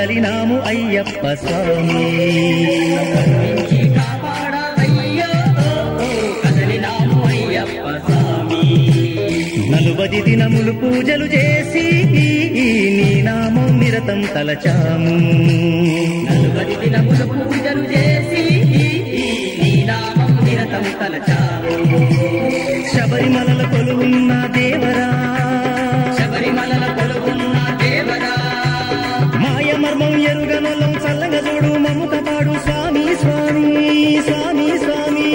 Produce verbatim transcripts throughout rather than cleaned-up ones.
కదలినాము అయ్యప్ప స్వామి. కరుణించి కాపాడవయ్యో కదలినాము అయ్యప్ప స్వామి. నలుబది దినములు పూజలు చేసి నీ నామం నిరతం తలచాము. నలుబది దినములు పూజలు చేసి నీ నామం నిరతం తలచాము. శబరిమలల కొలువున్న దేవరా, శబరిమలల కొలువున్న దేవరా, మాయ మర్మం ఎరుగనొల్లం చల్లగా చూడు మమ్ము కాపాడు స్వామి స్వామి స్వామి స్వామి.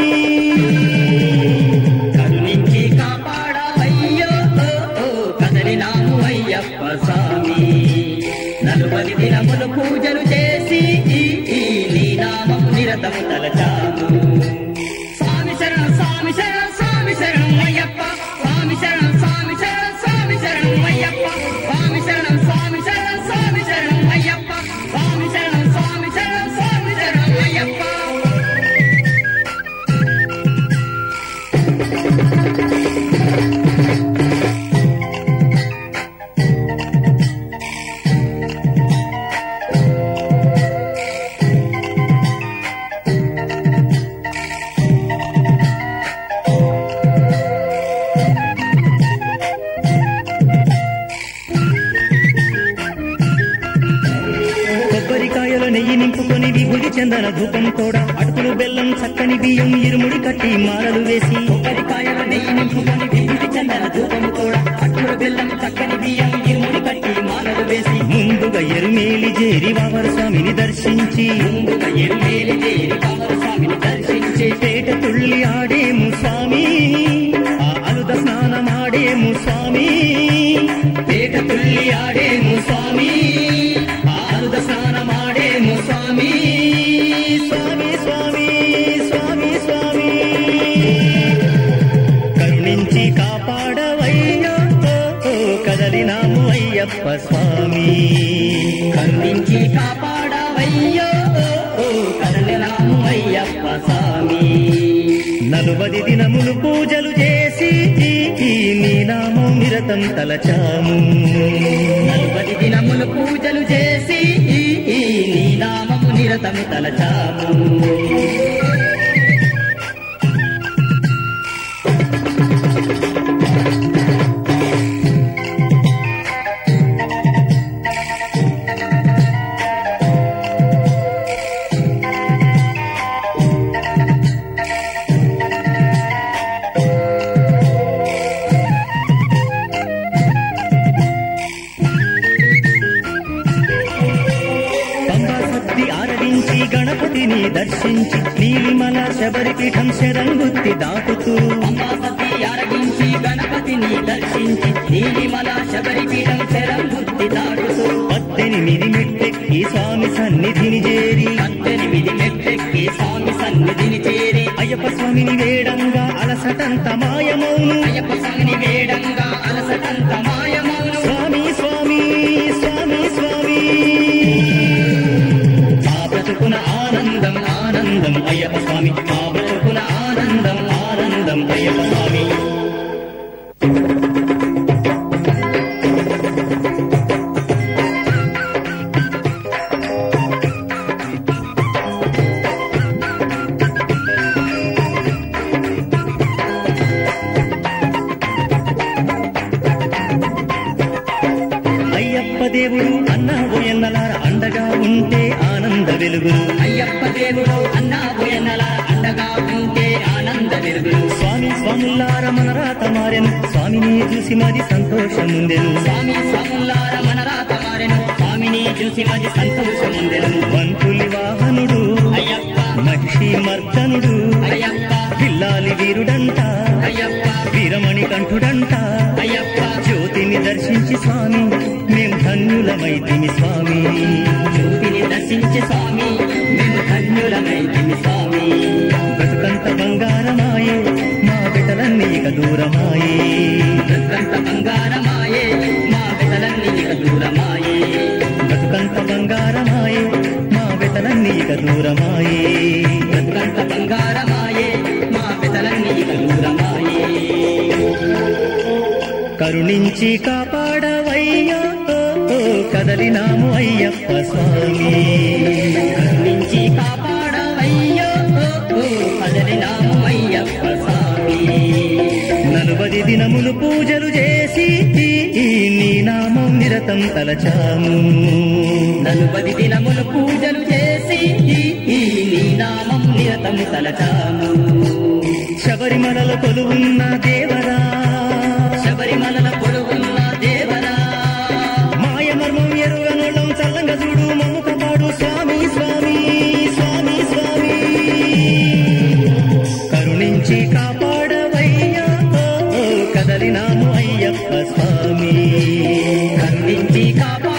కరుణించి కాపాడవయ్యో కదలినాము అయ్యప్ప స్వామి. నలుబది దినములు పూజలు చేసి నీ నామం నిరతం తలచాము. స్వామి శరణం స్వామి శరణం స్వామి శరణం అయ్యప్ప. స్వామి శరణం స్వామి శరణం స్వామి శరణం అయ్యప్ప. స్వామి శరణం స్వామి శరణం స్వామి శరణం అయ్యప్ప. స్వామి శరణం స్వామి శరణం స్వామి శరణం అయ్యప్ప. కొబ్బరికాయల నెయ్యి నింపుకొని విభుడి చందన ధూపం కూడా అటుకులు బెల్లం చక్కని బియ్యం ఇరుముడి కట్టి మాలలు వేసి. కొబ్బరికాయల నెయ్యి నింపుకొని విభూతి చందన ధూపము కూడా అట్టుల బెల్లం చక్కని బియ్యం ఇరుముడి కట్టి మాలలు వేసి. ముందుగా ఎరుమేలి చేరి వావరు స్వామిని దర్శించి ముందుగా ఎరుమేలి చేరి కామర స్వామిని దర్శించి పేట తుళ్ళి ఆడేము స్వామి, ఆ అలుద స్నానమాడేము స్వామి. పేట తుల్లి ఆడేము స్వామి, ఆరుద స్నానమాడేము స్వామి. స్వామి స్వామి స్వామి స్వామి. కరుణించి కాపాడవయ్యో కదలినాము అయ్యప్ప స్వామి. కరుణించి కాపాడవయ్యో కదలినాము అయ్యప్ప స్వామి. నలుబది దినములు పూజలు చేసి నీ నామం నిరతం తలచాము. నలుబది దినములు పూజలు చేసి నీ నామము నిరతము తలచాము. పంబా సత్తి ఆరగించి గణపతిని దర్శించి నీలిమల శబరిపీఠం శరంగుత్తి దాటుతూ. అంబాసతి ఆరగించి గణపతిని దర్శించి నీలిమల శబరిపీఠం శరంగుత్తి దాటుతూ. పద్దెనిమిది మెట్టెక్కి స్వామి సన్నిధిని చేరి పద్దెనిమిది మెట్లెక్కి స్వామి సన్నిధిని చేరి అయ్యప్ప స్వామిని వేడంగా అలసటంత మాయమౌను. అయ్యప్ప స్వామిని వేడంగా అలసటంత మాయమౌను. స్వామి స్వామి స్వామి స్వామి. మా బ్రతుకున ఆనందం ఆనందం అయ్యప్ప స్వామి. మా బ్రతుకున ఆనందం ఆనందం అయ్యప్ప స్వామి. అయ్యప్ప దేవుడు అన్నా ఓయన్నలార అండగా ఉంటే ఆనంద వెలుగులు. అయ్యప్ప దేవుడు అన్నా పోయన్నల అండగా ఉంటే ఆనంద వెలుగులు. స్వామి స్వాములార మన రాత మారెను స్వామిని చూసి మాది సంతోషముందెను. స్వామి స్వాములార మన రాత మారెను స్వామిని చూసి మది సంతోషముందెను. వంతులి వాహనుడు అయ్యప్ప మహిషి మర్దనుడు అయ్యప్ప పిల్లాలి వీరుడంట అయ్యప్ప వీరమణి కంఠుడంట. అయ్యప్ప జ్యోతిని దర్శించి స్వామి మేం ధన్యులమైతిమి స్వామి. జ్యోతిని దర్శించి స్వామి మేము ధన్యులమైతిమి స్వామి. బ్రతుకంత బంగారమాయే మా బిడ్డలన్నీ ఇక దూరమాయే. బ్రతుకంత బంగారమాయే మా బిడ్డలన్నీ ఇక దూరమాయే. బ్రతుకంత బంగారమాయే మా బిడ్డలన్నీ ఇక దూరమాయే. బ్రతుకంత బంగారమాయే మా బిడ్డలన్నీ ఇక దూరమాయే. కరుణించి కాపాడవయ్యో కదలినాము అయ్యప్ప స్వామి. కరుణించి కాపాడవయ్యో కదలినాము అయ్యప్ప స్వామి. నలుబది దినములు పూజలు చేసి నీ నామం నిరతం తలచాము. నలుబది దినములు పూజలు చేసి నీ నామం నిరతం తలచాము. శబరిమలలో కొలువున్న దేవరా, శబరిమలల కొలువున్న దేవరా, మాయమర్మం ఎరుగనోళం చల్లంగా చూడు మమ్ము కాపాడు స్వామి స్వామి స్వామి స్వామి. కరుణించి కాపాడవయ్యా కదలినాము అయ్యప్ప స్వామి. కరుణించి కాపాడ